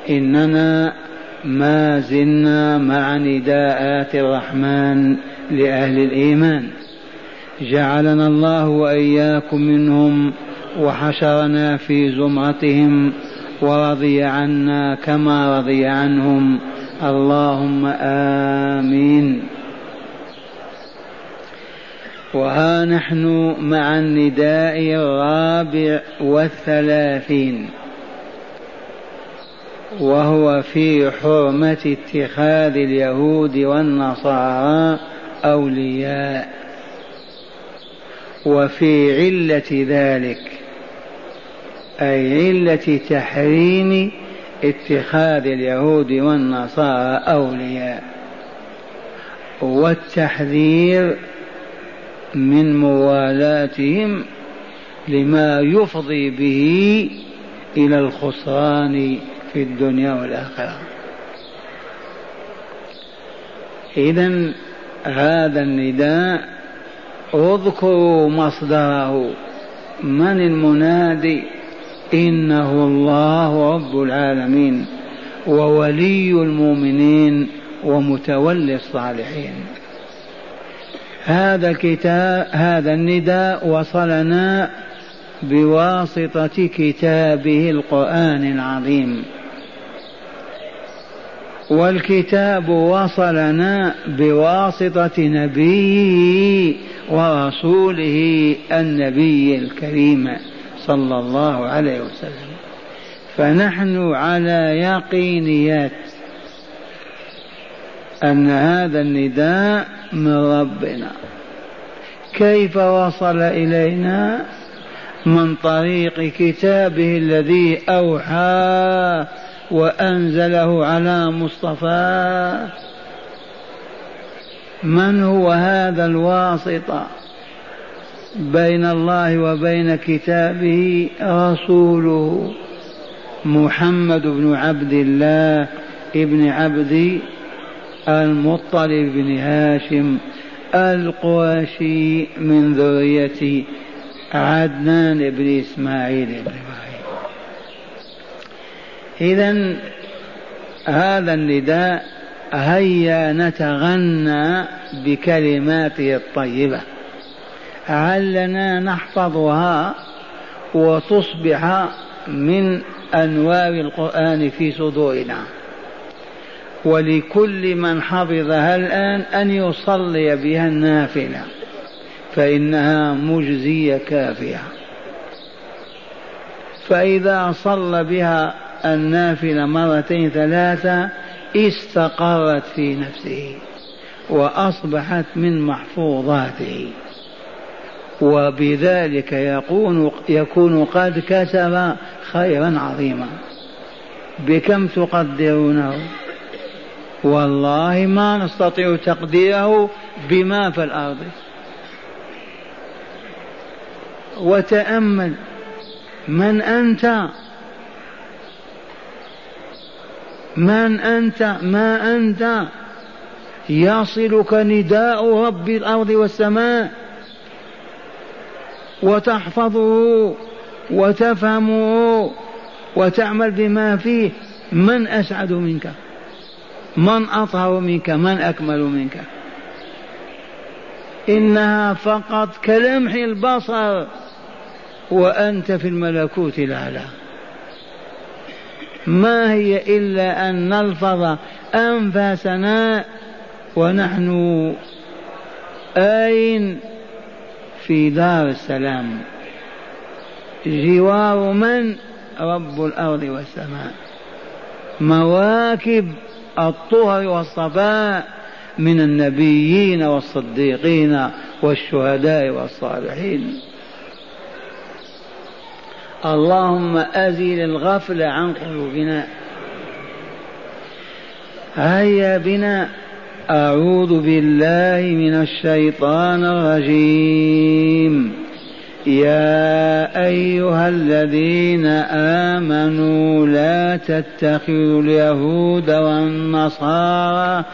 إننا ما زلنا مع نداءات الرحمن لأهل الإيمان، جعلنا الله وإياكم منهم وحشرنا في زمرتهم ورضي عنا كما رضي عنهم، اللهم آمين. وها نحن مع النداء 34 وهو في حرمة اتخاذ اليهود والنصارى أولياء، وفي علة ذلك أي علة تحريم اتخاذ اليهود والنصارى أولياء، والتحذير من موالاتهم لما يفضي به إلى الخسران في الدنيا والآخرة. إذن هذا النداء اذكروا مصدره، من المنادي؟ إنه الله رب العالمين وولي المؤمنين ومتولي الصالحين. هذا النداء وصلنا بواسطة كتابه القرآن العظيم، والكتاب وصلنا بواسطة نبيه ورسوله النبي الكريم صلى الله عليه وسلم، فنحن على يقينيات أن هذا النداء من ربنا. كيف وصل إلينا؟ من طريق كتابه الذي أوحى وأنزله على مصطفى. من هو هذا الواسطة بين الله وبين كتابه؟ رسوله محمد بن عبد الله ابن عبد المطلب بن هاشم القرشي من ذرية عدنان بن إسماعيل بن إبراهيم. إذن هذا النداء هيا نتغنى بكلماته الطيبة، علنا نحفظها وتصبح من أنوار القرآن في صدورنا، ولكل من حفظها الآن أن يصلي بها النافلة فإنها مجزية كافية. فإذا صلى بها النافلة 2 3 استقرت في نفسه وأصبحت من محفوظاته، وبذلك يكون قد كسب خيرا عظيما. بكم تقدرونه؟ والله ما نستطيع تقديره بما في الأرض. وتأمل، من أنت؟ من أنت؟ ما أنت يصلك نداء رب الأرض والسماء وتحفظه وتفهمه وتعمل بما فيه؟ من أسعد منك؟ من أطهر منك؟ من أكمل منك؟ إنها فقط كلمح البصر وأنت في الملكوت الأعلى. ما هي إلا أن نلفظ أنفاسنا ونحن آين في دار السلام، جوار من؟ رب الأرض والسماء، مواكب الطهر والصفاء من النبيين والصديقين والشهداء والصالحين. اللهم أزل الغفلة عن قلوبنا. هيا بنا. أعوذ بالله من الشيطان الرجيم. يا أيها الذين آمنوا لا تتخذوا اليهود والنصارى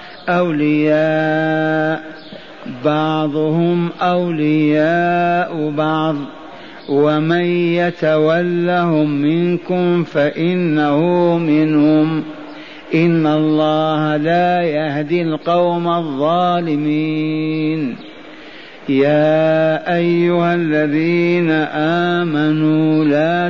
أولياء بعضهم أولياء بعض ومن يتولهم منكم فإنه منهم إن الله لا يهدي القوم الظالمين. يا أيها الذين آمنوا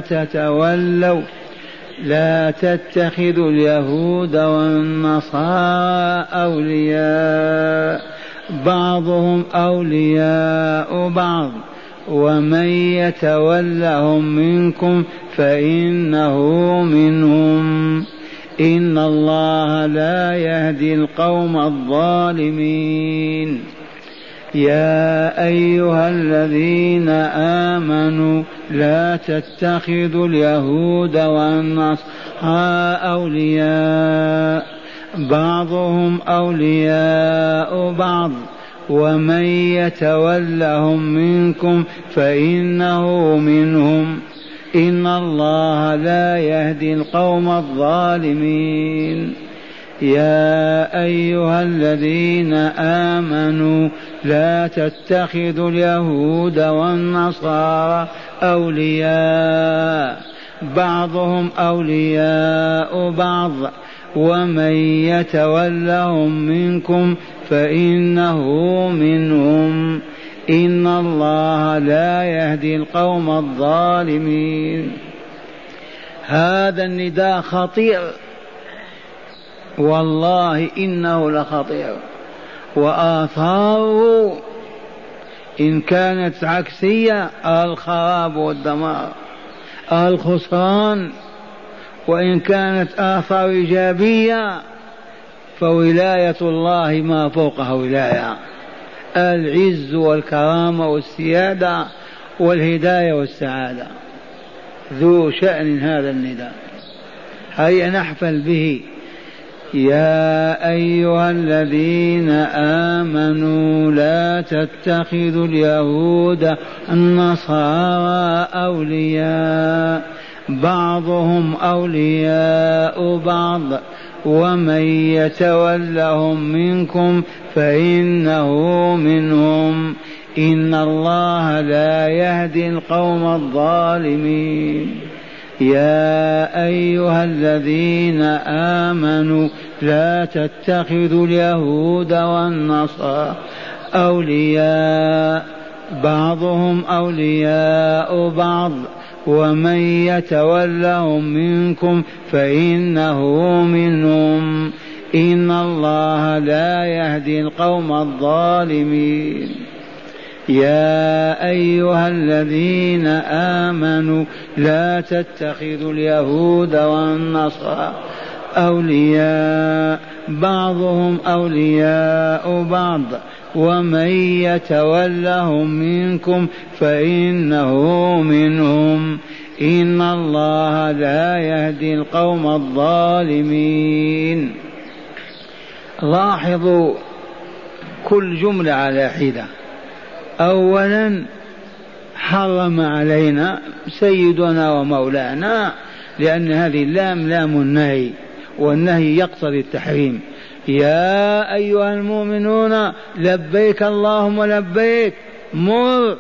لا تتخذوا اليهود والنصارى أولياء بعضهم أولياء بعض ومن يتولهم منكم فإنه منهم إن الله لا يهدي القوم الظالمين. يا أيها الذين آمنوا لا تتخذوا اليهود والنصارى أولياء بعضهم أولياء بعض ومن يتولهم منكم فإنه منهم إن الله لا يهدي القوم الظالمين. يا أيها الذين آمنوا لا تتخذوا اليهود والنصارى أولياء بعضهم أولياء بعض ومن يتولهم منكم فإنه منهم إن الله لا يهدي القوم الظالمين. هذا النداء خطير والله إنه لخطير، وآثاره إن كانت عكسية الخراب والدمار الخسران، وإن كانت آثار إيجابية فولاية الله ما فوقها ولاية، العز والكرامة والسيادة والهداية والسعادة. ذو شأن هذا النداء، هيا نحفل به. يا أيها الذين آمنوا لا تتخذوا اليهود النصارى أولياء بعضهم أولياء بعض ومن يتولهم منكم فإنه منهم إن الله لا يهدي القوم الظالمين. يا أيها الذين آمنوا لا تتخذوا اليهود والنصارى أولياء بعضهم أولياء بعض ومن يتولهم منكم فإنه منهم إن الله لا يهدي القوم الظالمين. يا أيها الذين آمنوا لا تتخذوا اليهود والنصارى أولياء بعضهم أولياء بعض ومن يتولهم منكم فإنه منهم إن الله لا يهدي القوم الظالمين. لاحظوا كل جملة على حدة. أولا حرم علينا سيدنا ومولانا، لأن هذه اللام لام النهي، والنهي يقتضي التحريم. يا أيها المؤمنون لبيك اللهم لبيك، مر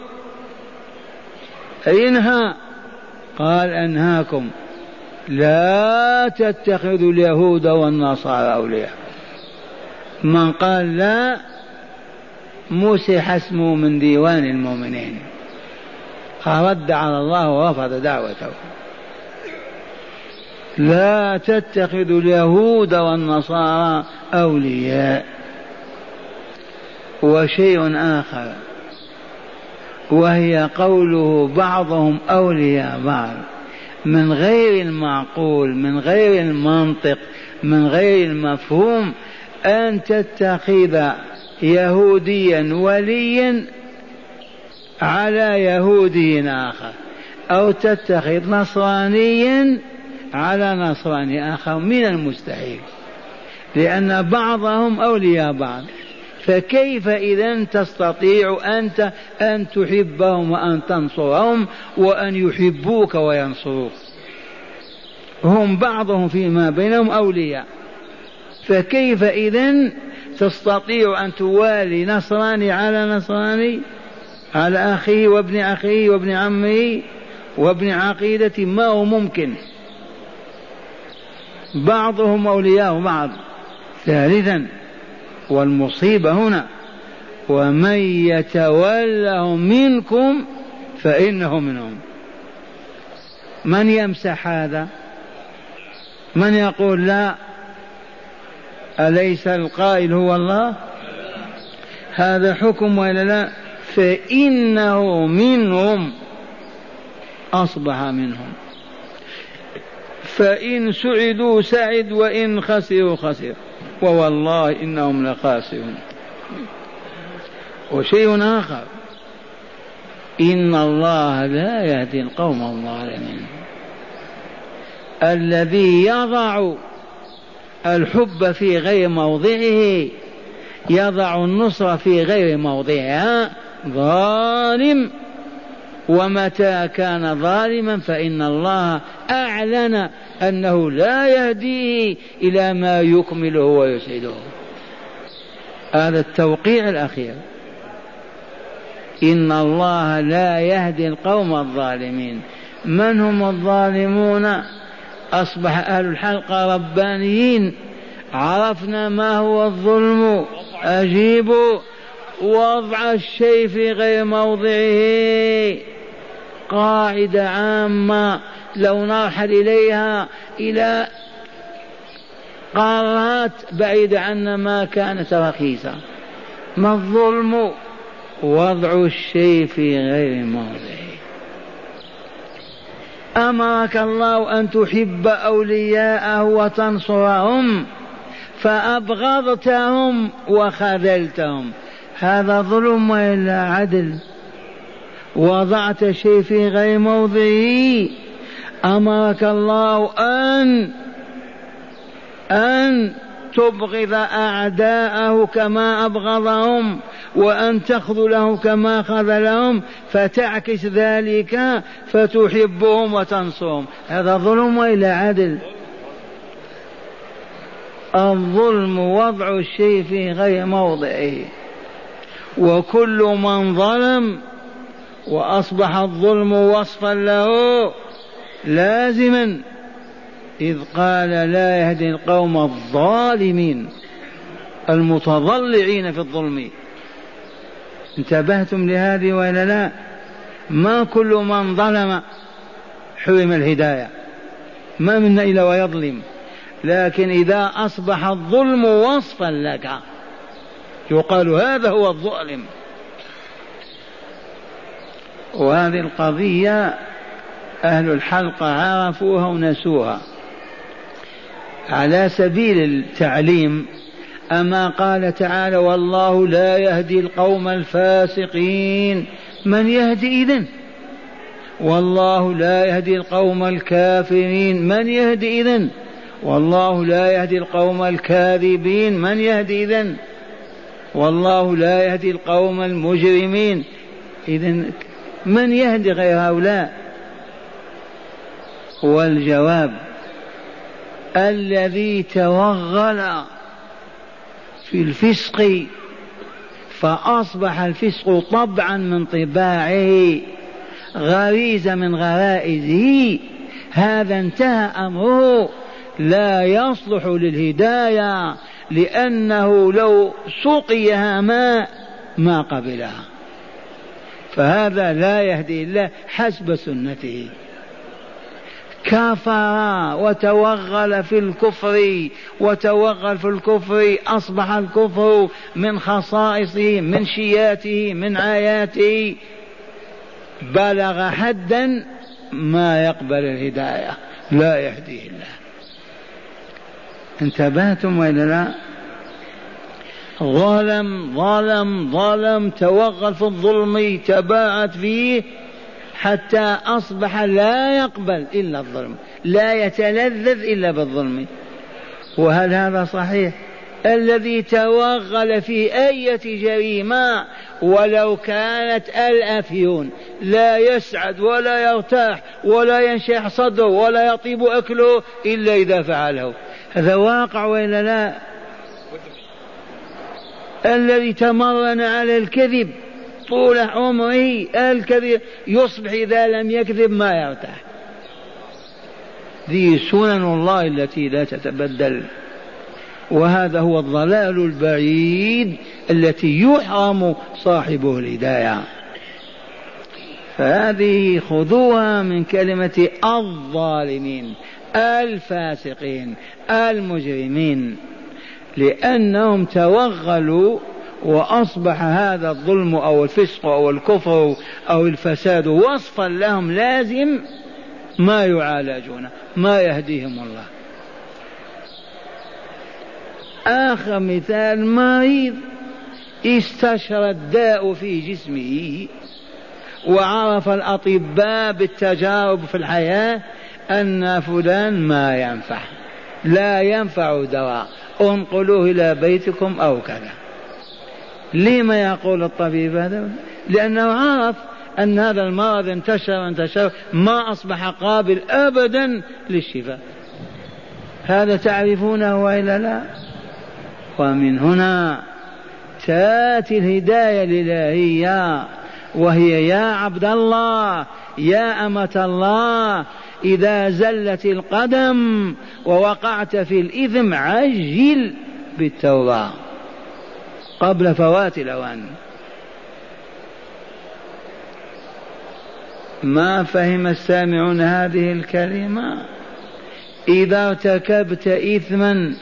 انهى. قال أنهاكم لا تتخذوا اليهود والنصارى أولياء. من قال لا مسح اسمه من ديوان المؤمنين، رد على الله ورفض دعوته. لا تتخذوا اليهود والنصارى أولياء. وشيء آخر وهي قوله بعضهم أولياء بعض، من غير المعقول، من غير المنطق، من غير المفهوم أن تتخذ يهوديا وليا على يهودي آخر، أو تتخذ نصرانيا على نصراني آخر، من المستحيل، لأن بعضهم أولياء بعض. فكيف إذن تستطيع أنت أن تحبهم وأن تنصرهم وأن يحبوك وينصروك؟ هم بعضهم فيما بينهم أولياء، فكيف إذن تستطيع أن توالي نصراني على نصراني، على أخيه وابن أخيه وابن عمه؟ وابن عقيدة ما هو ممكن، بعضهم أولياء بعض. ثالثا والمصيبة هنا ومن يتولهم منكم فإنه منهم. من يمسح هذا؟ من يقول لا؟ أليس القائل هو الله؟ هذا حكم ولا لا؟ فإنه منهم، أصبح منهم. فإن سعدوا سعد وإن خسروا خسر، ووالله إنهم لخاسرون. وشيء آخر، إن الله لا يهدي القوم الظالمين. الذي يضع الحب في غير موضعه، يضع النصر في غير موضعها، ظالم. ومتى كان ظالما فإن الله أعلن أنه لا يهديه إلى ما يكمله ويسعده. هذا التوقيع الأخير، إن الله لا يهدي القوم الظالمين. من هم الظالمون؟ أصبح أهل الحلقة ربانيين. عرفنا ما هو الظلم. أجيبوا. وضع الشيء في غير موضعه، قاعدة عامة لو نرحل إليها إلى قارات بعيدة عنا ما كانت رخيصة. ما الظلم؟ وضع الشيء في غير موضعه. أمرك الله أن تحب أولياءه وتنصرهم فأبغضتهم وخذلتهم، هذا ظلم وإلا عدل؟ وضعت شيء في غير موضعه. أمرك الله أن تبغض أعداءه كما أبغضهم وأن تخذلهم كما خذلهم، فتعكس ذلك فتحبهم وتنصرهم، هذا ظلم وإلا عدل؟ الظلم وضع الشيء في غير موضعه. وكل من ظلم وأصبح الظلم وصفا له لازما، إذ قال لا يهدي القوم الظالمين المتضلعين في الظلم. انتبهتم لهذه ولا لا؟ ما كل من ظلم حرم الهداية، ما منا إلا ويظلم، لكن إذا أصبح الظلم وصفا لك يقال هذا هو الظالم. وهذه القضية أهل الحلقة عرفوها ونسوها. على سبيل التعليم، أما قال تعالى والله لا يهدي القوم الفاسقين، من يهدي إذن؟ والله لا يهدي القوم الكافرين، من يهدي إذن؟ والله لا يهدي القوم الكاذبين، من يهدي إذن؟ والله لا يهدي القوم المجرمين، إذن من يهدي غير هؤلاء؟ والجواب الذي توغل في الفسق فأصبح الفسق طبعا من طباعه، غريزة من غرائزه، هذا انتهى أمره، لا يصلح للهداية، لأنه لو سقيها ماء ما قبلها، فهذا لا يهدي الله حسب سنته. كفر وتوغل في الكفر وتوغل في الكفر، أصبح الكفر من خصائصه، من شياته، من آياته، بلغ حدا ما يقبل الهداية، لا يهديه الله. انتبهتم ولا لا؟ ظلم ظلم ظلم، توغل في الظلم، تباعت فيه حتى أصبح لا يقبل إلا الظلم، لا يتلذذ إلا بالظلم. وهل هذا صحيح؟ الذي توغل في أي جريمة ولو كانت الأفيون لا يسعد ولا يرتاح ولا ينشح صدره ولا يطيب أكله إلا إذا فعله. هذا واقع وإلا لا؟ الذي تمرن على الكذب طول عمره الكذب يصبح إذا لم يكذب ما يرتاح. ذي سنن الله التي لا تتبدل، وهذا هو الضلال البعيد التي يحرم صاحبه الهداية. فهذه خذوها من كلمة الظالمين الفاسقين المجرمين، لأنهم توغلوا وأصبح هذا الظلم أو الفسق أو الكفر أو الفساد وصفا لهم لازم ما يعالجون، ما يهديهم الله. آخر مثال، مريض استشرى الداء في جسمه وعرف الأطباء بالتجارب في الحياة أن فلان ما ينفع، لا ينفع دواء، انقلوه إلى بيتكم أو كذا. لما يقول الطبيب هذا؟ لأنه عرف أن هذا المرض انتشر ما أصبح قابل أبدا للشفاء. هذا تعرفونه وإلا لا؟ ومن هنا تأتي الهداية الإلهية، وهي يا عبد الله يا أمة الله، إذا زلت القدم ووقعت في الإثم عجل بالتوبة قبل فوات الأوان. ما فهم السامعون هذه الكلمة؟ إذا ارتكبت إثما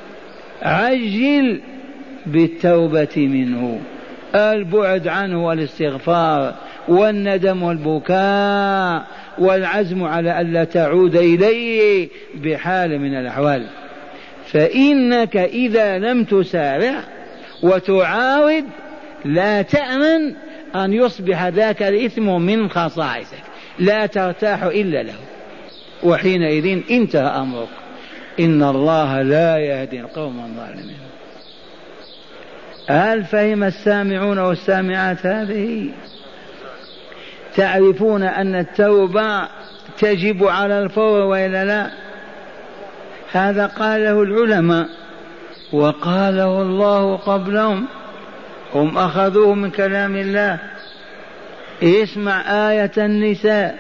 عجل بالتوبة منه، البعد عنه والاستغفار والندم والبكاء والعزم على ألا تعود إليه بحال من الأحوال. فإنك إذا لم تسارع وتعاود لا تأمن أن يصبح ذاك الإثم من خصائصك، لا ترتاح إلا له، وحينئذ انتهى أمرك. إن الله لا يهدي القوم الظالمين. هل فهم السامعون والسامعات هذه؟ تعرفون أن التوبة تجب على الفور وإلا لا؟ هذا قاله العلماء وقاله الله قبلهم، هم أخذوه من كلام الله. اسمع آية النساء: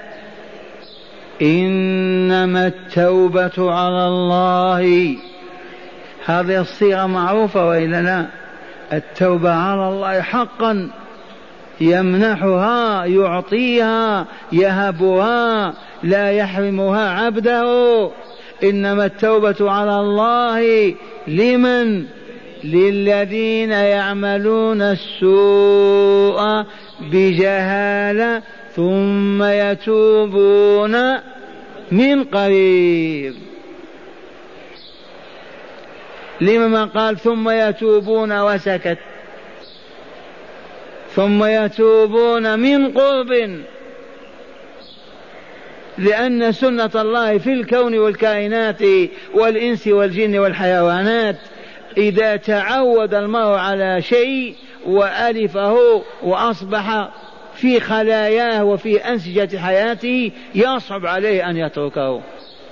إنما التوبة على الله. هذه الصيغة معروفة وإلا لا؟ التوبة على الله حقا، يمنحها يعطيها يهبها لا يحرمها عبده. إنما التوبة على الله لمن؟ للذين يعملون السوء بجهالة ثم يتوبون من قريب. لما قال ثم يتوبون وسكت؟ ثم يتوبون من قرب، لأن سنة الله في الكون والكائنات والإنس والجن والحيوانات إذا تعود المرء على شيء وألفه وأصبح في خلاياه وفي أنسجة حياته يصعب عليه أن يتركه.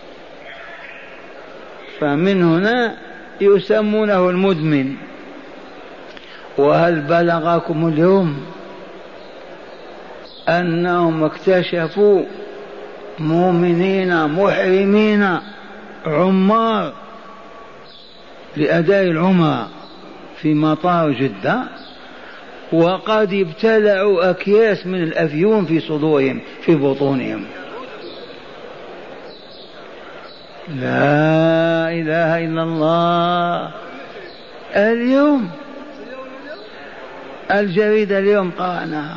فمن هنا يسمونه المدمن. وهل بلغكم اليوم أنهم اكتشفوا مؤمنين محرمين عمار لأداء العمرة في مطار جدة وقد ابتلعوا أكياس من الأفيون في صدورهم في بطونهم؟ لا إله إلا الله. اليوم الجريدة اليوم قرأناها،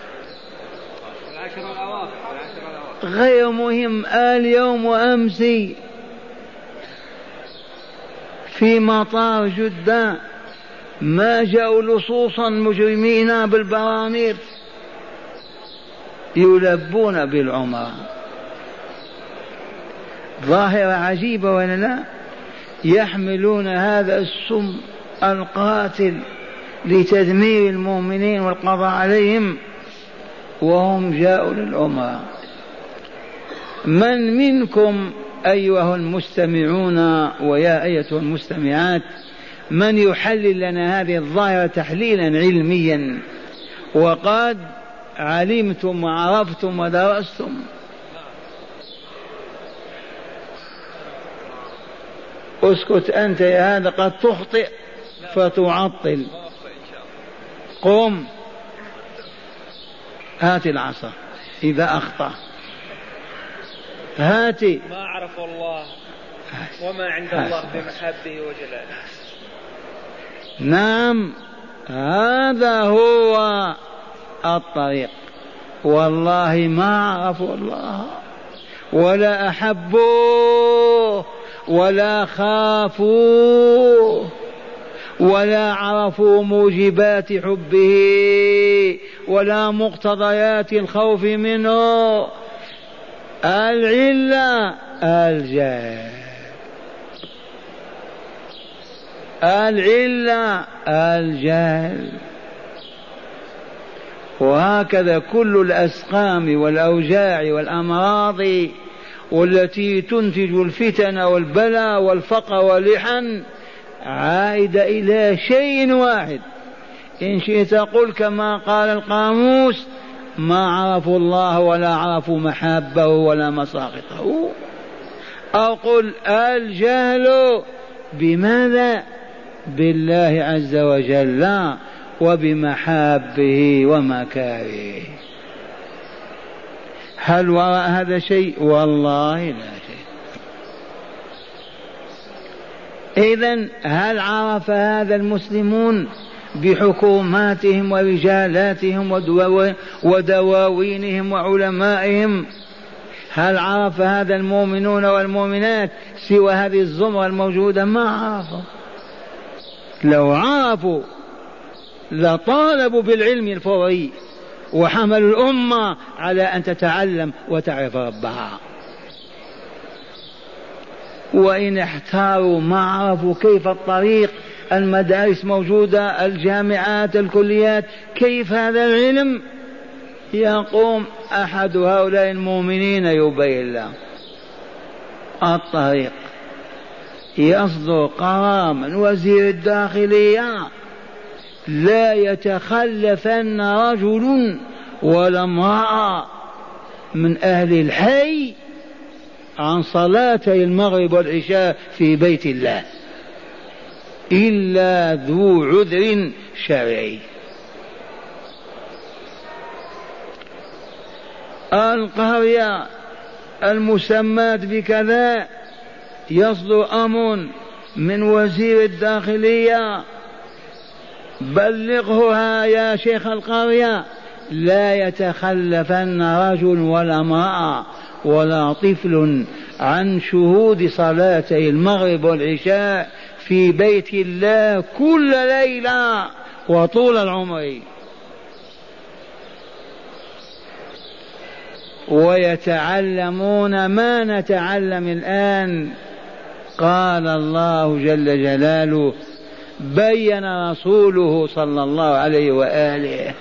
غير مهم، اليوم وأمسي في مطار جدة ما جاءوا لصوصا مجرمين بالبراميل يلبون بالعمرة. ظاهرة عجيبة ولا لا؟ يحملون هذا السم القاتل لتدمير المؤمنين والقضاء عليهم وهم جاءوا للعمرة. من منكم أيها المستمعون ويا أيتها المستمعات من يحلل لنا هذه الظاهرة تحليلا علميا وقد علمتم وعرفتم ودرستم. اسكت أنت يا هذا، قد تخطئ فتعطل. قم هات العصا إذا أخطأ، هاتي. ما عرفوا الله وما عند الله بمحبه وجلاله. نعم، هذا هو الطريق. والله ما عرفوا الله ولا أحبوه ولا خافوه ولا عرفوا موجبات حبه ولا مقتضيات الخوف منه. العلة الجهل، العلة الجهل. وهكذا كل الأسقام والأوجاع والأمراض والتي تنتج الفتن والبلاء والفقر واللحن عائدة إلى شيء واحد. إن شئت قل كما قال القاموس: ما عرفوا الله ولا عرفوا محابه ولا مساقطه. أو قل الجهل بماذا؟ بالله عز وجل وبمحابه ومكاره. هل وراء هذا شيء؟ والله لا شيء. إذن هل عرف هذا المسلمون بحكوماتهم ورجالاتهم ودواوينهم وعلمائهم؟ هل عرف هذا المؤمنون والمؤمنات سوى هذه الزمرة الموجودة؟ ما عرفوا. لو عرفوا لطالبوا بالعلم الفوري وحملوا الأمة على أن تتعلم وتعرف ربها. وإن احتاروا ما عرفوا كيف الطريق. المدارس موجودة، الجامعات، الكليات، كيف هذا العلم؟ يقوم أحد هؤلاء المؤمنين يبين له الطريق. يصدر قرار من وزير الداخلية: لا يتخلفن رجل ولا امرأة من أهل الحي عن صلاتي المغرب والعشاء في بيت الله إلا ذو عذر شرعي. القرية المسماة بكذا يصدر أمر من وزير الداخلية: بلغها يا شيخ القرية: لا يتخلفن رجل ولا امرأة ولا طفل عن شهود صلاتي المغرب والعشاء في بيت الله كل ليلة وطول العمر. ويتعلمون ما نتعلم الآن. قال الله جل جلاله، بين رسوله صلى الله عليه وآله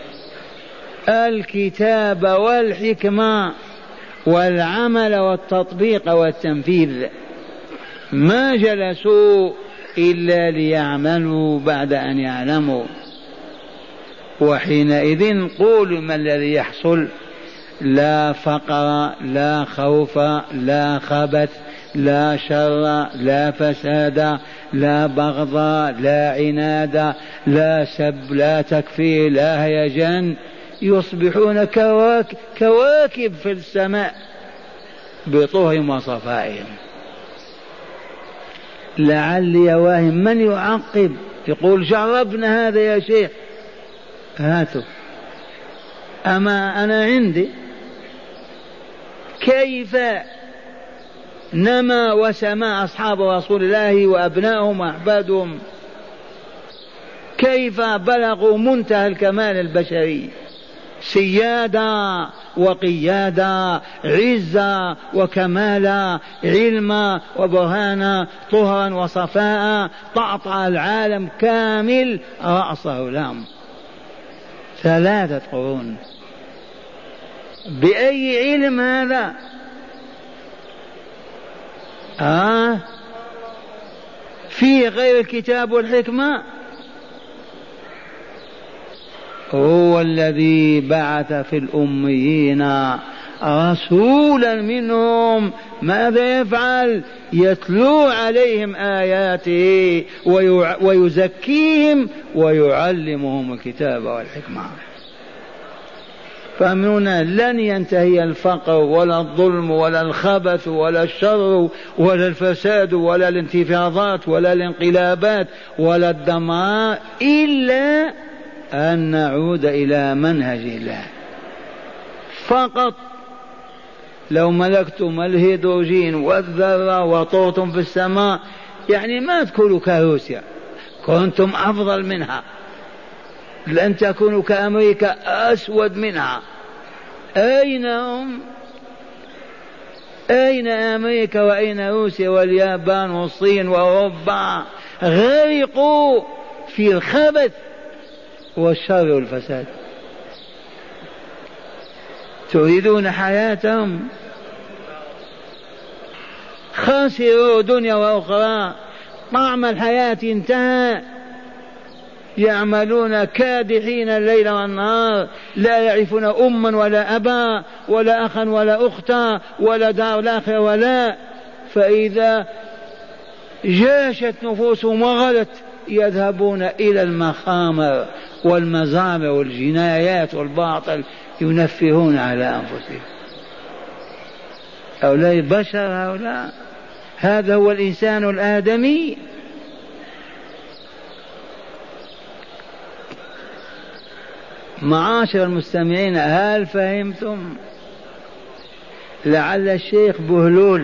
الكتاب والحكمة والعمل والتطبيق والتنفيذ. ما جلسوا إلا ليعملوا بعد أن يعلموا. وحينئذ قولوا ما الذي يحصل؟ لا فقر، لا خوف، لا خبث، لا شر، لا فساد، لا بغض، لا عناد، لا سب، لا تكفير، لا هيجان. يصبحون كواكب في السماء بطهرهم وصفائهم. لعلي واهم من يعقب يقول: جربنا هذا يا شيخ، هاتوا. أما أنا عندي كيف نما وسما أصحاب رسول الله وأبنائهم وأحبادهم، كيف بلغوا منتهى الكمال البشري، سيادة وقيادة، عزة وكمال، علم وبرهان، طهرا وصفاء، طعطع العالم كامل رأسه لهم 3 قرون. بأي علم هذا؟ في غير الكتاب والحكمة؟ هو الذي بعث في الأميين رسولا منهم. ماذا يفعل؟ يتلو عليهم آياته ويزكيهم ويعلمهم الكتاب والحكمة. فمن لن ينتهي الفقر ولا الظلم ولا الخبث ولا الشر ولا الفساد ولا الانتفاضات ولا الانقلابات ولا الدمار إلا أن نعود إلى منهج الله فقط. لو ملكتم الهيدروجين والذرة وطرتم في السماء يعني ما تكونوا كروسيا، كنتم أفضل منها. لن تكونوا كأمريكا أسود منها. أين هم؟ أين أمريكا وأين روسيا واليابان والصين وأوروبا؟ غرقوا في الخبث والشر والفساد. تريدون حياتهم؟ خسروا دنيا وأخرى. طعم الحياة انتهى. يعملون كادحين الليل والنهار، لا يعرفون أما ولا أبا ولا أخا ولا أختا ولا دار الآخرة ولا. فإذا جاشت نفوسهم وغلت يذهبون إلى المخامر والمزامر والجنايات والباطل، ينفهون على أنفسهم. هؤلاء بشر، هؤلاء هذا هو الإنسان الآدمي. معاشر المستمعين، هل فهمتم؟ لعل الشيخ بهلول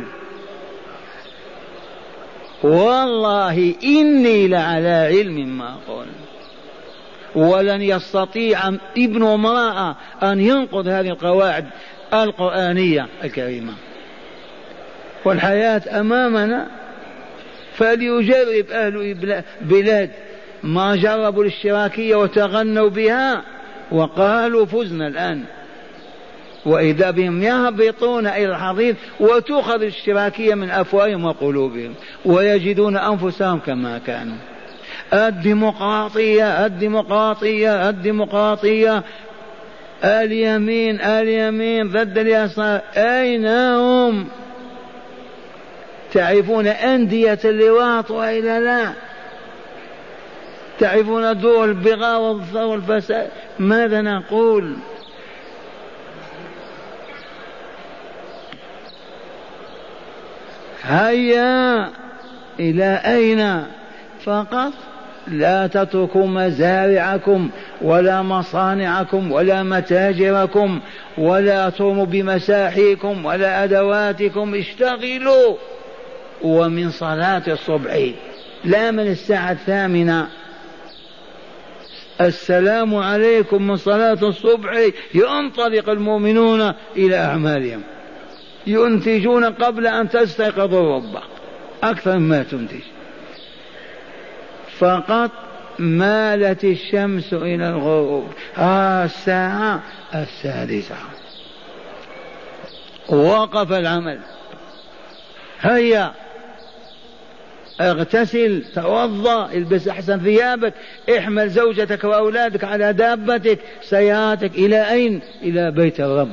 والله إني لعلى علم ما أقول، ولن يستطيع ابن امرأة أن ينقض هذه القواعد القرآنية الكريمة. والحياة أمامنا، فليجرب أهل بلاد ما جربوا الاشتراكية وتغنوا بها وقالوا فزنا الآن، وإذا بهم يهبطون إلى الحضيض وتؤخذ الاشتراكية من أفواههم وقلوبهم ويجدون أنفسهم كما كانوا. الديمقراطية الديمقراطية الديمقراطية، اليمين اليمين ضد اليسار، أين هم؟ تعرفون أندية اللواط وإلا لا؟ تعرفون دور البغاء والفساد؟ ماذا نقول؟ هيا إلى أين؟ فقط لا تتركوا مزارعكم ولا مصانعكم ولا متاجركم ولا ترموا بمساحيكم ولا أدواتكم، اشتغلوا. ومن صلاة الصبح، لا من الساعة 8 السلام عليكم، من صلاة الصبح ينطلق المؤمنون إلى أعمالهم، ينتجون قبل أن تستيقظ الربع أكثر مما تنتج. فقط مالت الشمس إلى الغروب، الساعة 6 وقف العمل. هيا اغتسل، توضأ، البس أحسن ثيابك، احمل زوجتك وأولادك على دابتك سيارتك. إلى أين؟ إلى بيت الرب.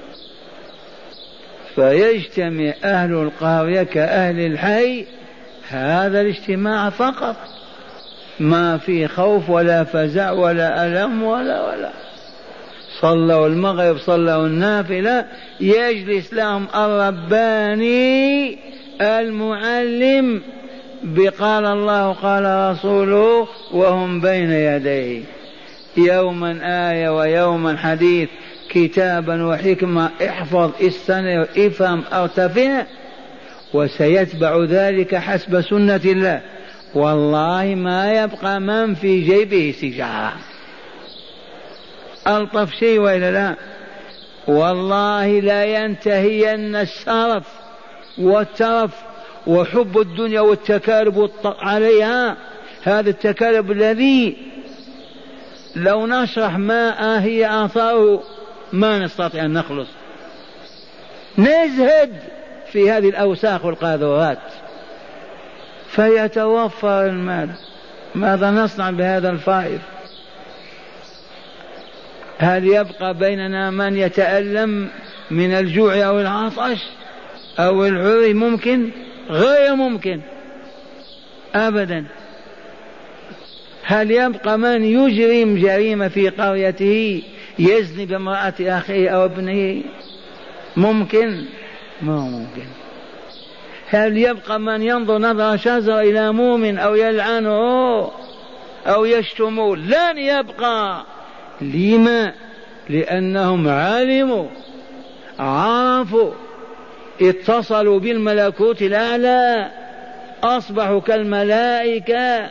فيجتمع أهل القرية كأهل الحي، هذا الاجتماع فقط، ما في خوف ولا فزع ولا ألم ولا. صلوا المغرب، صلوا النافلة، يجلس لهم الرباني المعلم بقال الله قال رسوله وهم بين يديه، يوما آية ويوما حديث، كتابا وحكمة، احفظ استنر افهم ارتفع، وسيتبع ذلك حسب سنة الله. والله ما يبقى من في جيبه سجارة. ألطف شيء وإلا لا؟ والله لا ينتهين السرف والترف وحب الدنيا والتكالب عليها. هذا التكالب الذي لو نشرح ما هي آثاره ما نستطيع أن نخلص، نزهد في هذه الأوساخ والقاذورات فيتوفر المال. ماذا نصنع بهذا الفائض؟ هل يبقى بيننا من يتألم من الجوع أو العطش أو العري؟ ممكن؟ غير ممكن أبدا. هل يبقى من يجرم جريمة في قريته يزني بامرأة أخيه أو ابنه؟ ممكن؟ ما ممكن. هل يبقى من ينظر نظر شزر إلى مؤمن أو يلعنه أو يشتمه؟ لن يبقى. لما؟ لأنهم علموا، عرفوا، اتصلوا بالملكوت الأعلى، أصبحوا كالملائكة.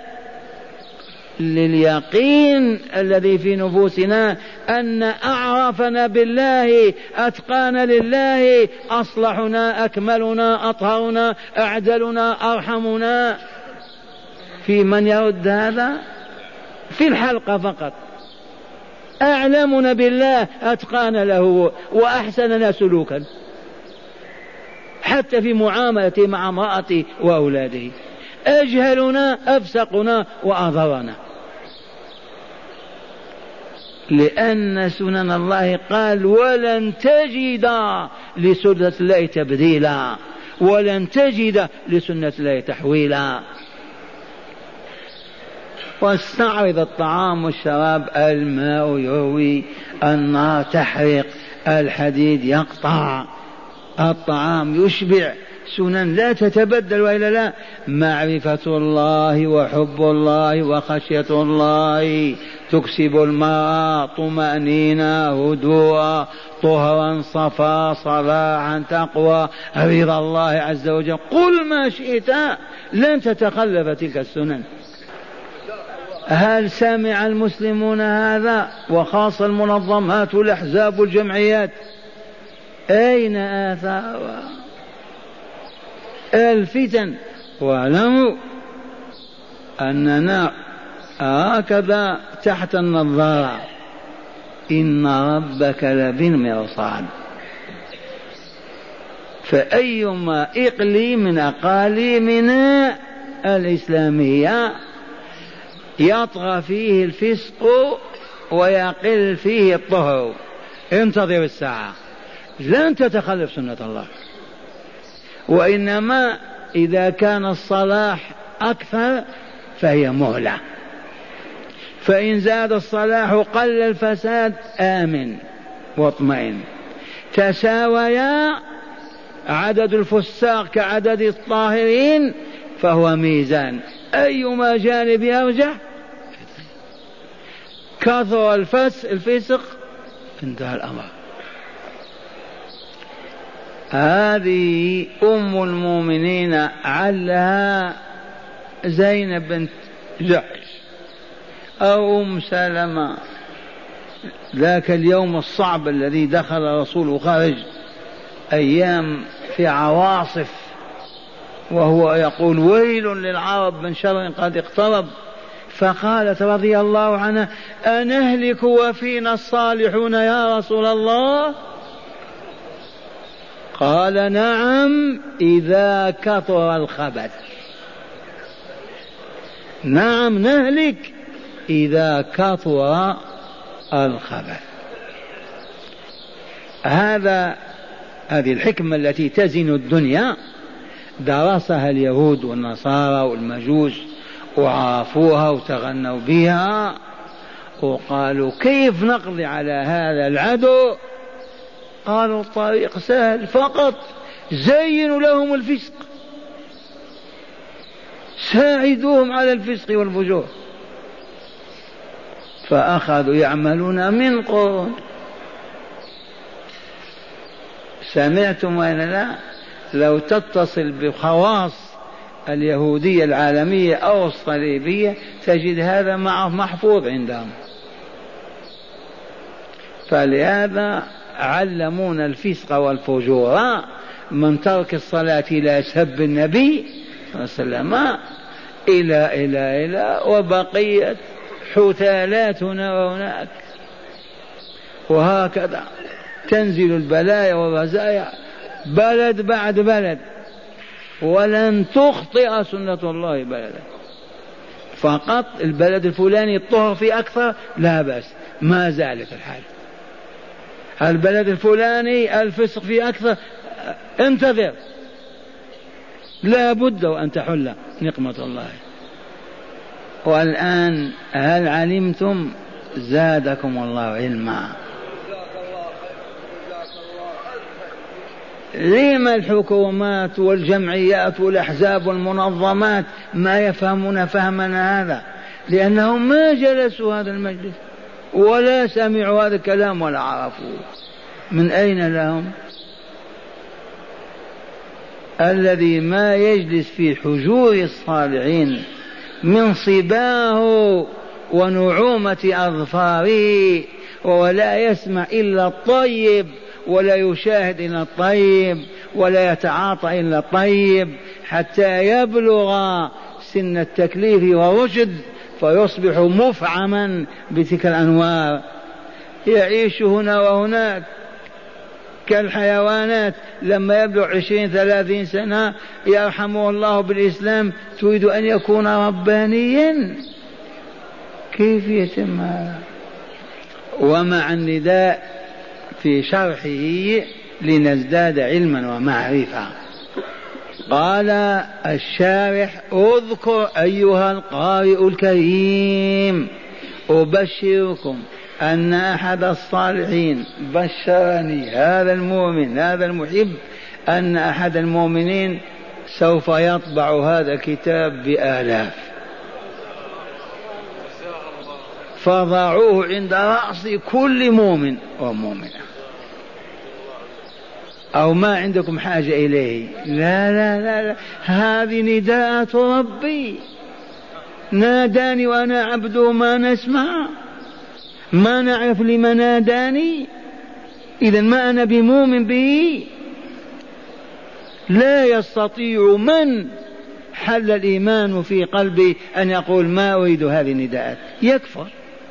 لليقين الذي في نفوسنا أن أعرفنا بالله، أتقانا لله، أصلحنا، أكملنا، أطهرنا، أعدلنا، أرحمنا. في من يرد هذا؟ في الحلقة فقط. أعلمنا بالله، أتقانا له، وأحسننا سلوكا حتى في معاملته مع امرأته وأولاده. أجهلنا، أفسقنا، وأضرنا. لأن سنن الله قال ولن تجد لسنة الله تبديلا، ولن تجد لسنة الله تحويلا. واستعرض الطعام والشراب، الماء يروي، النار تحرق، الحديد يقطع، الطعام يشبع، سنن لا تتبدل وإلا لا. معرفة الله وحب الله وخشية الله تكسب المرء طمأنينة، هدوءا، طهرا، صفا، صلاحا، تقوى، رضا الله عز وجل. قل ما شئت لن تتخلف تلك السنن. هل سمع المسلمون هذا؟ وخاصة المنظمات والأحزاب والجمعيات، أين آثارها؟ الفتن. واعلموا أننا هكذا تحت النظارة، إن ربك لبالمرصاد. فأيما إقليم من أقاليمنا الإسلامية يطغى فيه الفسق ويقل فيه الطهر، انتظر الساعة، لن تتخلف سنة الله. وإنما إذا كان الصلاح أكثر فهي مهلة، فإن زاد الصلاح قل الفساد، آمن واطمئن. تساويا عدد الفساق كعدد الطاهرين فهو ميزان، أيما جانب يرجح. كثر الفسق انتهى الأمر. هذه أم المؤمنين علها زينب بنت جحش أو أم سلمة. ذاك اليوم الصعب الذي دخل الرسول وخرج، أيام في عواصف، وهو يقول ويل للعرب من شر قد اقترب. فقالت رضي الله عنها أنهلك وفينا الصالحون يا رسول الله؟ قال نعم إذا كثر الخبث، نعم نهلك إذا كثر الخبث. هذه الحكمة التي تزن الدنيا درسها اليهود والنصارى والمجوس وعرفوها وتغنوا بها، وقالوا كيف نقضي على هذا العدو؟ قالوا الطريق سهل، فقط زينوا لهم الفسق، ساعدوهم على الفسق والفجور. فأخذوا يعملون من قرون. سمعتم وإلا لا؟ لو تتصل بخواص اليهودية العالمية أو الصليبية تجد هذا محفوظ عندهم. فلهذا علمونا الفسق والفجور، من ترك الصلاة إلى سب النبي صلى الله عليه وسلم إلى وبقيت حثالات هنا وهناك. وهكذا تنزل البلايا والرزايا بلد بعد بلد، ولن تخطئ سنة الله بلدا. فقط البلد الفلاني الطهر فيه أكثر لا بأس، ما زالت الحال. البلد الفلاني الفسق فيه أكثر، انتظر، لا بد وأن تحل نقمة الله. والآن هل علمتم زادكم الله علما؟ لما الحكومات والجمعيات والأحزاب والمنظمات ما يفهمون فهمنا هذا؟ لأنهم ما جلسوا هذا المجلس ولا سمعوا هذا الكلام ولا عرفوه. من أين لهم؟ الذي ما يجلس في حجور الصالحين من صباه ونعومة أظفاره ولا يسمع إلا الطيب ولا يشاهد إلا الطيب ولا يتعاطى إلا الطيب حتى يبلغ سن التكليف والرشد فيصبح مفعما بتلك الأنوار، يعيش هنا وهناك كالحيوانات. لما يبلغ 20-30 سنة يرحمه الله بالإسلام تريد أن يكون ربانيا، كيف يتم هذا؟ ومع النداء في شرحه لنزداد علما ومعرفة قال الشارح: اذكر أيها القارئ الكريم أبشركم أن أحد الصالحين بشرني، هذا المؤمن هذا المحب، أن أحد المؤمنين سوف يطبع هذا الكتاب ب1000، فضعوه عند رأس كل مؤمن ومؤمنة. أو ما عندكم حاجة إليه؟ لا لا لا, لا. هذه نداءات ربي، ناداني وأنا عبده ما نسمع، ما نعرف لما ناداني، إذن ما أنا بمؤمن به. لا يستطيع من حل الإيمان في قلبي أن يقول ما أريد هذه النداءات، يكفر.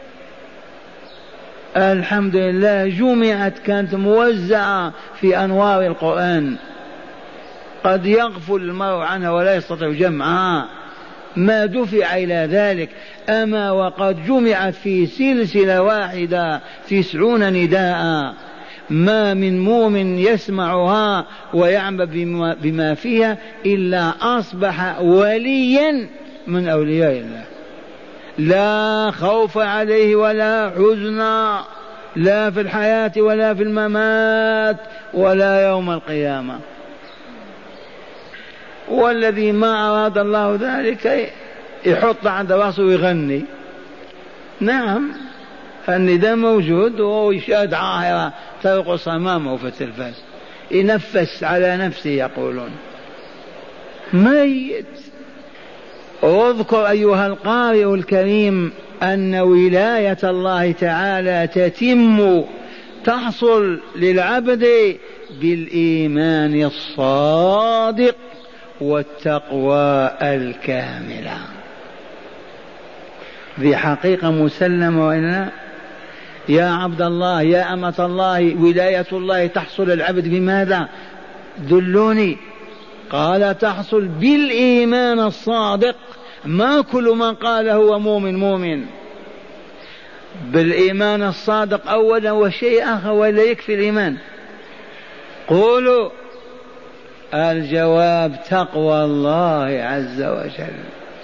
الحمد لله جمعت، كانت موزعة في أنوار القرآن، قد يغفل المرء عنها ولا يستطيع جمعها، ما دفع إلى ذلك. أما وقد جمعت في سلسلة واحدة 90 نداء، ما من مؤمن يسمعها ويعمل بما فيها إلا أصبح وليا من أولياء الله، لا خوف عليه ولا حزن، لا في الحياة ولا في الممات ولا يوم القيامة. والذي ما أراد الله ذلك يحط عند رأسه ويغني. نعم النداء موجود ويشاهد عاهرة ترقص أمامه في التلفاز، ينفس على نفسه يقولون ميت. اذكر أيها القارئ الكريم أن ولاية الله تعالى تتم تحصل للعبد بالإيمان الصادق والتقوى الكاملة. ذي حقيقة مسلمة وإلا؟ يا عبد الله يا أمة الله، ولاية الله تحصل العبد بماذا؟ دلوني. قال تحصل بالإيمان الصادق، ما كل من قال هو مؤمن. بالإيمان الصادق أولا، وشيء آخر ولا يكفي الإيمان؟ قولوا. الجواب تقوى الله عز وجل.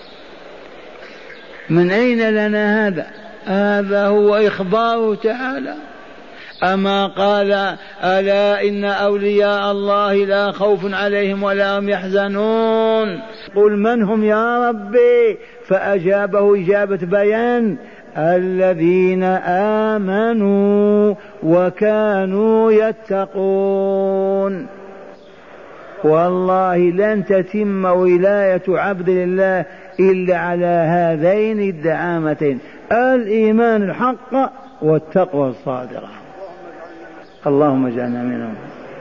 من أين لنا هذا؟ هذا هو إخباره تعالى. أما قال ألا إن أولياء الله لا خوف عليهم ولا هم يحزنون. قل من هم يا ربي؟ فأجابه إجابة بيان: الذين آمنوا وكانوا يتقون. والله لن تتم ولاية عبد لله إلا على هذين الدعامتين: الإيمان الحق والتقوى الصادقة. اللهم اجعلنا منهم.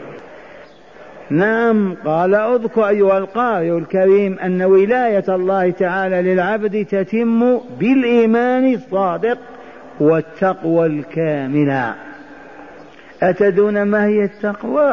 نعم قال اذكر أيها القارئ الكريم أن ولاية الله تعالى للعبد تتم بالإيمان الصادق والتقوى الكاملة. أتدون ما هي التقوى؟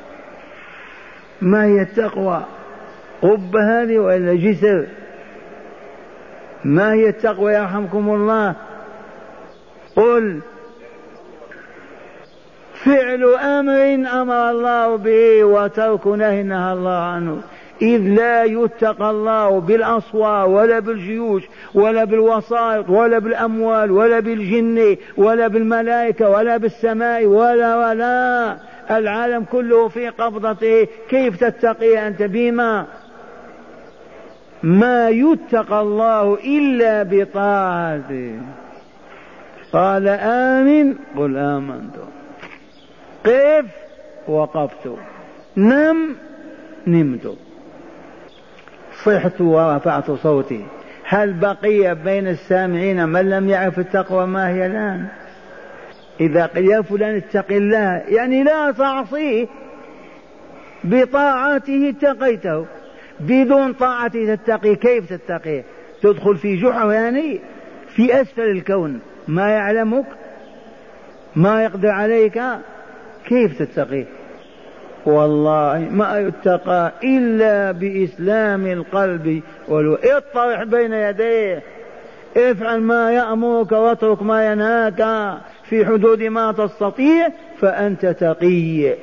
ما هي التقوى؟ قبة هذه ولا جسر؟ ما هي التقوى يرحمكم الله؟ قل. فعل أمر أمر الله به وترك نهي نهى الله عنه، إذ لا يتقى الله بالأصوات ولا بالجيوش ولا بالوسائط ولا بالأموال ولا بالجن ولا بالملائكة ولا بالسماء ولا العالم كله في قبضته، كيف تتقي أنت بما؟ ما يتقى الله إلا بطاعته. قال آمن قل آمنت، قف وقفت، نم نمت، صحت ورفعت صوتي. هل بقي بين السامعين من لم يعرف التقوى ما هي الآن؟ إذا قيل يا فلان اتق الله يعني لا تعصيه، بطاعته اتقيته، بدون طاعته تتقي كيف تتقيه؟ تدخل في جحر يعني في أسفل الكون ما يعلمك ما يقدر عليك، كيف تتقيه؟ والله ما يتقى إلا بإسلام القلب اطرح بين يديه، افعل ما يأمرك واترك ما ينهاك في حدود ما تستطيع فأنت تقي.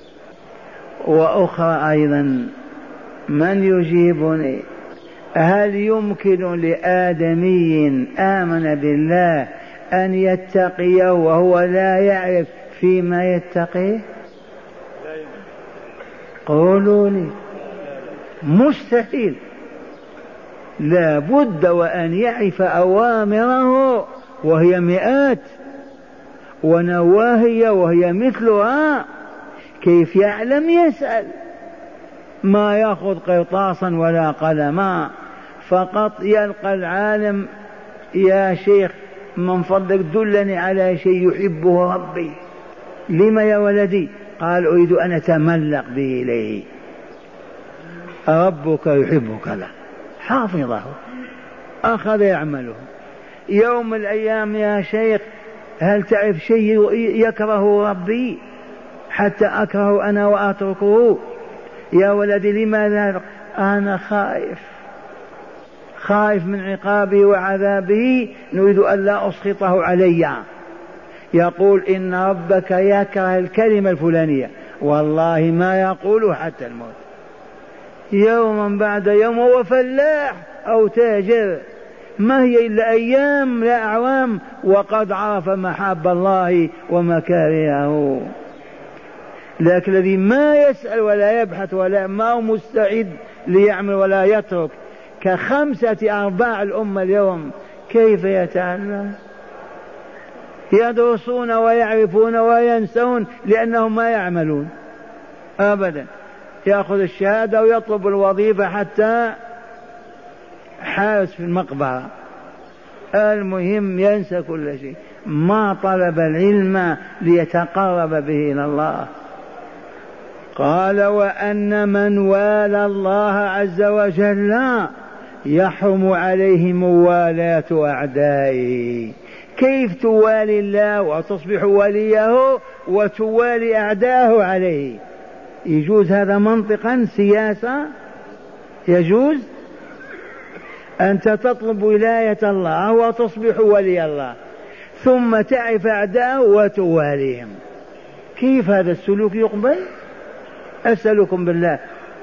وأخرى أيضا، من يجيبني؟ هل يمكن لآدمي آمن بالله أن يتقي وهو لا يعرف فيما يتقيه؟ قولوا لي. مستحيل، لا بد وأن يعرف أوامره وهي مئات ونواهي وهي مثلها، كيف يعلم؟ يسأل، ما يأخذ قرطاسا ولا قلما، فقط يلقى العالم يا شيخ من فضلك دلني على شيء يحبه ربي. لما يا ولدي؟ قال أريد أن أتملق به إليه. ربك يحب كذا، حافظه، أخذ يعمله. يوم من الأيام يا شيخ هل تعرف شيء يكره ربي حتى أكره أنا وأتركه؟ يا ولدي لماذا؟ أنا خائف من عقابه وعذابه، نريد أن لا أسخطه علي. يقول إن ربك يكره الكلمة الفلانية، والله ما يقول حتى الموت. يوما بعد يوم هو فلاح أو تاجر، ما هي إلا أيام لا أعوام، وقد عرف محاب الله ومكارهه. لكن الذي ما يسأل ولا يبحث ولا ما هو مستعد ليعمل ولا يترك، ك5/4 الأمة اليوم، كيف يتعلم؟ يدرسون ويعرفون وينسون لأنهم ما يعملون أبدا. يأخذ الشهادة ويطلب الوظيفة حتى حارس في المقبرة، المهم ينسى كل شيء، ما طلب العلم ليتقرب به إلى الله. قال وأن من والى الله عز وجل يحرم عليه موالاة أعدائه. كيف توالي الله وتصبح وليه وتوالي أعداءه عليه؟ يجوز هذا منطقا سياسة؟ يجوز أنت تطلب ولاية الله وتصبح ولي الله ثم تعرف أعداءه وتواليهم؟ كيف هذا السلوك يقبل؟ أسألكم بالله،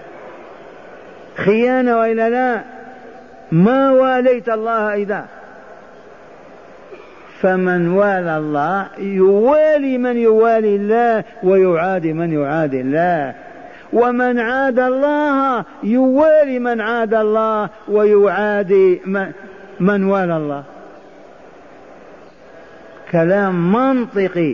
خيانة وإلا لا؟ ما واليت الله إذا. فمن والى الله يوالي من يوالي الله ويعادي من يعادي الله، ومن عاد الله يوالي من عاد الله ويعادي من والى الله. كلام منطقي،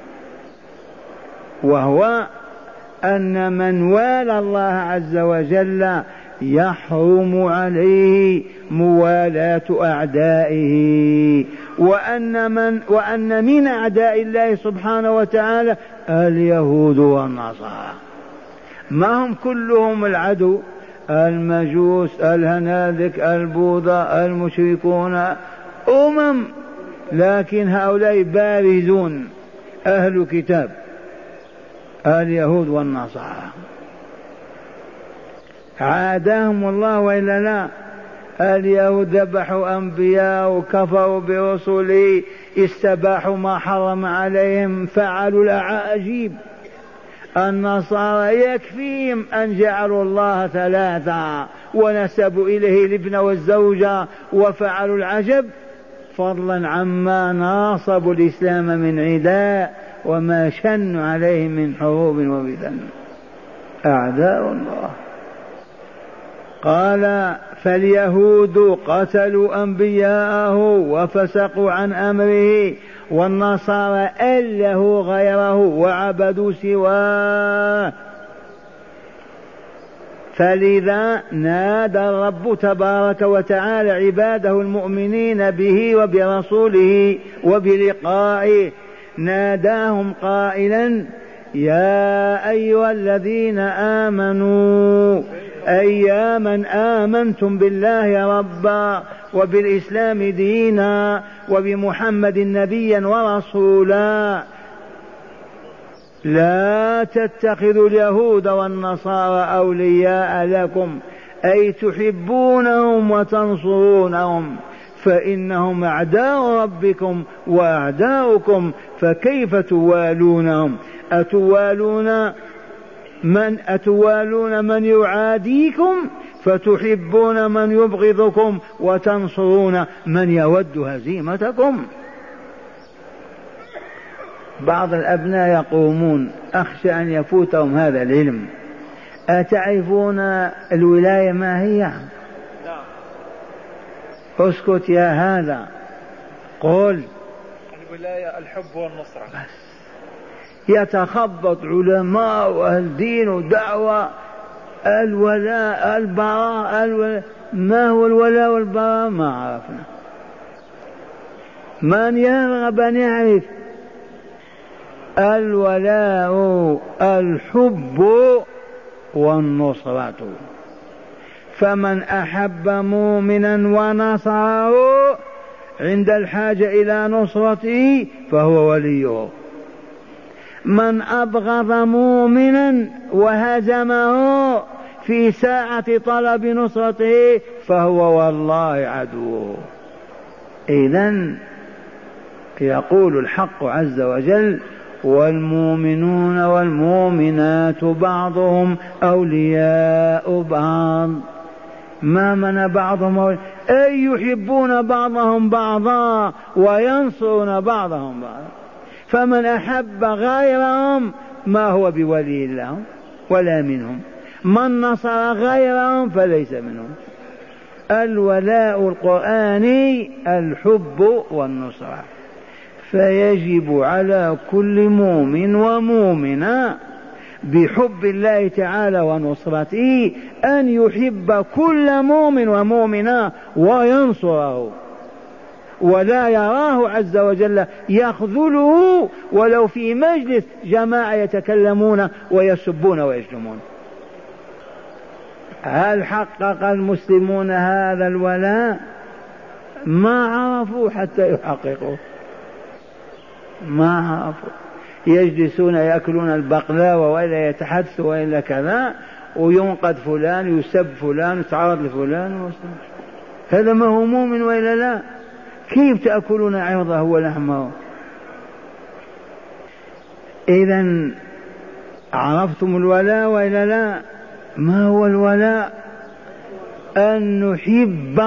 وهو أن من والى الله عز وجل يحرم عليه موالاة أعدائه، وأن من أعداء الله سبحانه وتعالى اليهود والنصارى. ما هم كلهم العدو؟ المجوس، الهنادك، البوذا، المشركون، لكن هؤلاء بارزون، أهل كتاب، اليهود والنصارى. عاداهم الله وإلا لا؟ اليهود ذبحوا أنبياء وكفروا برسله، استباحوا ما حرم عليهم، فعلوا الأعاجيب. النصارى يكفيهم أن جعلوا الله ثلاثة ونسبوا إليه الابن والزوجة وفعلوا العجب، فضلا عما ناصبوا الإسلام من عداء وما شنوا عليه من حروب وفتن. أعداء الله. قال فاليهود قتلوا أنبياءه وفسقوا عن أمره، والنصارى أله غيره وعبدوا سواه. فلذا نادى الرب تبارك وتعالى عباده المؤمنين به وبرسوله وبلقائه، ناداهم قائلا يا أيها الذين آمنوا، أي من آمنتم بالله ربا وبالإسلام دينا وبمحمد نبيا ورسولا، لا تتخذوا اليهود والنصارى أولياء لكم، أي تحبونهم وتنصرونهم، فإنهم أعداء ربكم وأعداؤكم، فكيف توالونهم؟ أتوالون من يعاديكم فتحبون من يبغضكم وتنصرون من يود هزيمتكم؟ بعض الأبناء يقومون، أخشى أن يفوتهم هذا العلم. أتعرفون الولاية ما هي؟ اسكت يا هذا، قل. الولاية الحب والنصرة. بس يتخبط علماء وأهل دين ودعوة الولاء البراء ما هو الولاء والبراء؟ ما عرفنا. من يرغب أن يعرف؟ الولاء الحب والنصرة. فمن أحب مؤمنا ونصره عند الحاجة إلى نصرته فهو وليه. من أبغض مؤمنا وهزمه في ساعة طلب نصرته فهو والله عدوه. إذن يقول الحق عز وجل والمؤمنون والمؤمنات بعضهم أولياء بعض. ما من بعضهم أي يحبون بعضهم بعضا وينصرون بعضهم بعضا. فمن أحب غيرهم ما هو بولي لهم ولا منهم، من نصر غيرهم فليس منهم. الولاء القرآني الحب والنصرة، فيجب على كل مؤمن ومؤمنة بحب الله تعالى ونصرته أن يحب كل مؤمن ومؤمنة وينصره، ولا يراه عز وجل يخذله ولو في مجلس جماعة يتكلمون ويسبون ويشتمون. هل حقق المسلمون هذا الولاء؟ ما عرفوا حتى يحققوا، ما عرفوا. يجلسون يأكلون البقلاوة وإلا يتحدثوا وإلا كذا، وينقد فلان يسب فلان يتعرض لفلان، هذا ما هو مؤمن وإلا لا؟ كيف تأكلون عرضه ولحمه؟ إذن عرفتم الولاء وإلا لا؟ ما هو الولاء؟ أن نحب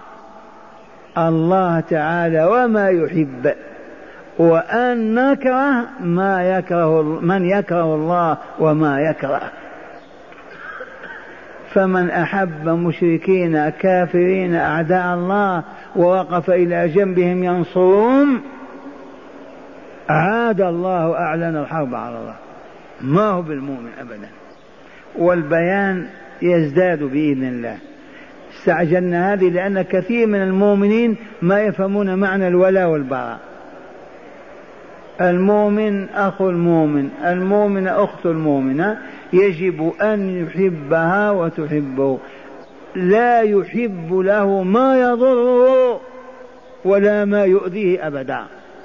الله تعالى وما يحب، وأن نكره ما يكره من يكره الله وما يكره. فمن أحب مشركين كافرين أعداء الله ووقف إلى جنبهم ينصرهم عاد الله أعلن الحرب على الله، ما هو بالمؤمن أبدا. والبيان يزداد بإذن الله. استعجلنا هذه لأن كثير من المؤمنين ما يفهمون معنى الولاء والبراء. المؤمن أخو المؤمن، المؤمن أخت المؤمنة، يجب أن يحبها وتحبه، لا يحب له ما يضره ولا ما يؤذيه أبدا.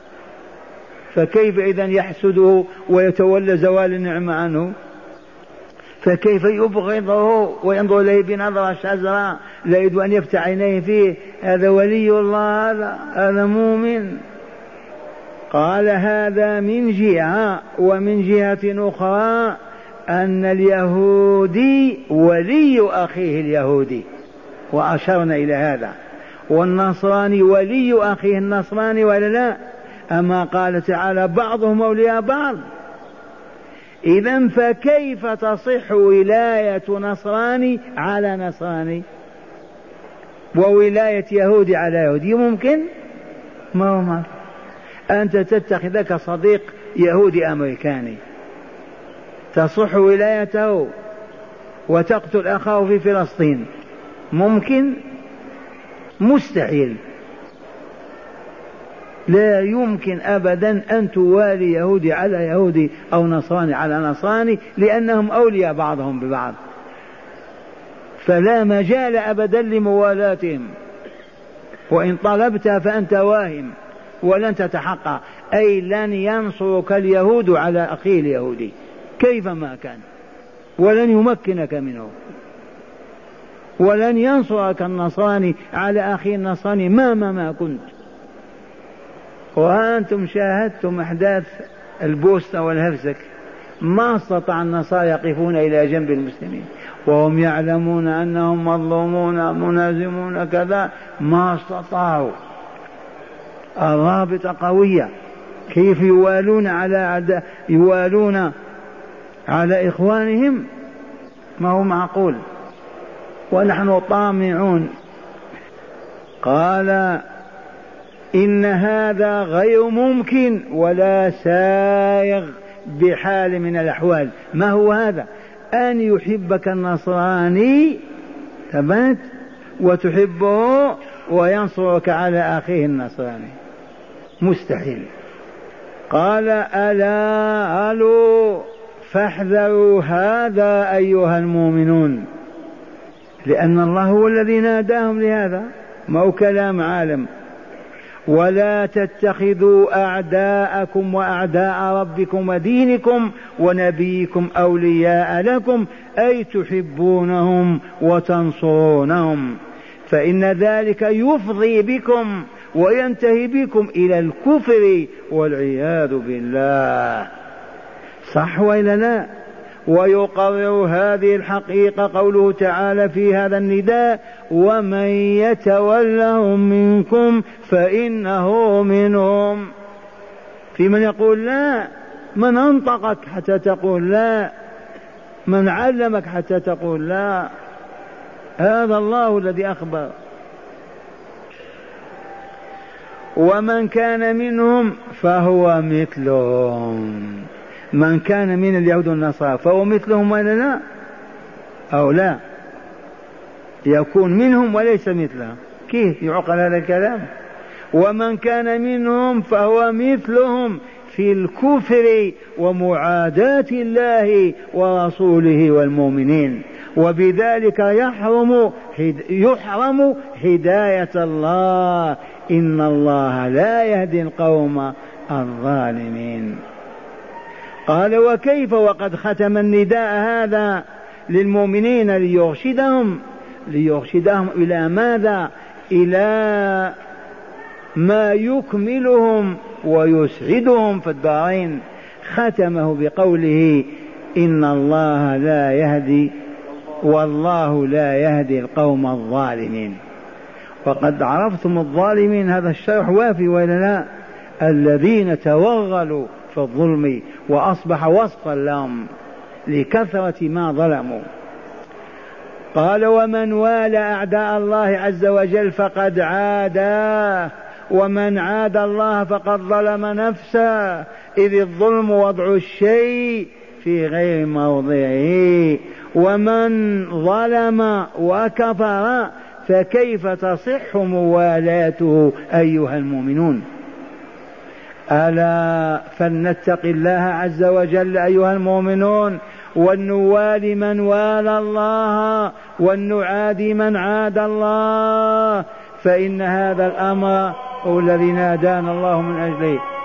فكيف إذن يحسده ويتولى زوال النعمة عنه؟ فكيف يبغضه وينظر إليه بنظرة شزراء لا يريد أن يفتح عينيه فيه، هذا ولي الله، هذا مؤمن. قال هذا من جهة، ومن جهة أخرى أن اليهودي ولي أخيه اليهودي، وأشرنا إلى هذا، والنصراني ولي أخيه النصراني ولا لا؟ أما قال تعالى بعضهم أولياء بعض. إذن فكيف تصح ولاية نصراني على نصراني وولاية يهودي على يهودي؟ ممكن؟ ما هو ممكن. أنت تتخذ لك صديق يهودي أمريكاني تصح ولايته وتقتل أخاه في فلسطين، ممكن؟ مستحيل. لا يمكن أبدا أن توالي يهودي على يهودي أو نصراني على نصراني، لأنهم أولياء بعضهم ببعض، فلا مجال أبدا لموالاتهم. وإن طلبتها فأنت واهم ولن تتحقق، أي لن ينصرك اليهود على أخيه اليهودي كيفما كان، ولن يمكنك منه، ولن ينصرك النصراني على أخيه النصراني ما كنت. وأنتم شاهدتم أحداث البوسنة والهرسك، ما استطاع النصارى يقفون إلى جنب المسلمين وهم يعلمون أنهم مظلومون منازمون كذا، ما استطاعوا. الرابطة قوية، كيف يوالون على إخوانهم؟ ما هو معقول، ونحن طامعون. قال إن هذا غير ممكن ولا سائغ بحال من الأحوال. ما هو هذا؟ أن يحبك النصراني ثبت وتحبه وينصرك على أخيه النصراني، مستحيل. قال ألا ألو فاحذروا هذا أيها المؤمنون، لأن الله هو الذي ناداهم لهذا، ما هو كلام عالم. ولا تتخذوا أعداءكم وأعداء ربكم ودينكم ونبيكم أولياء لكم، أي تحبونهم وتنصرونهم، فإن ذلك يفضي بكم وينتهي بكم إلى الكفر والعياذ بالله. صح وإلا لا؟ ويقرر هذه الحقيقة قوله تعالى في هذا النداء: ومن يتولهم منكم فإنه منهم. في من يقول لا؟ من أنطقك حتى تقول لا؟ من علمك حتى تقول لا؟ هذا الله الذي أخبر. ومن كان منهم فهو مثلهم، من كان من اليهود والنصارى فهو مثلهم ولا لا؟ أو لا يكون منهم وليس مثلهم؟ كيف يعقل هذا الكلام؟ ومن كان منهم فهو مثلهم في الكفر ومعاداة الله ورسوله والمؤمنين، وبذلك يحرم هداية الله. إن الله لا يهدي القوم الظالمين. قال وكيف وقد ختم النداء هذا للمؤمنين ليرشدهم إلى ماذا؟ إلى ما يكملهم ويسعدهم في الدارين. ختمه بقوله إن الله لا يهدي والله لا يهدي القوم الظالمين. وقد عرفتم الظالمين، هذا الشرح وافي ولا لا؟ الذين توغلوا في الظلم وأصبح وصفا لهم لكثرة ما ظلموا. قال ومن والى أعداء الله عز وجل فقد عاداه، ومن عاد الله فقد ظلم نفسه، إذ الظلم وضع الشيء في غير موضعه. ومن ظلم وكفر فكيف تصح موالاته أيها المؤمنون؟ ألا فلنتق الله عز وجل أيها المؤمنون، ولنوالي من والى الله ولنعادي من عاد الله، فإن هذا الأمر هو الذي نادانا الله من أجله.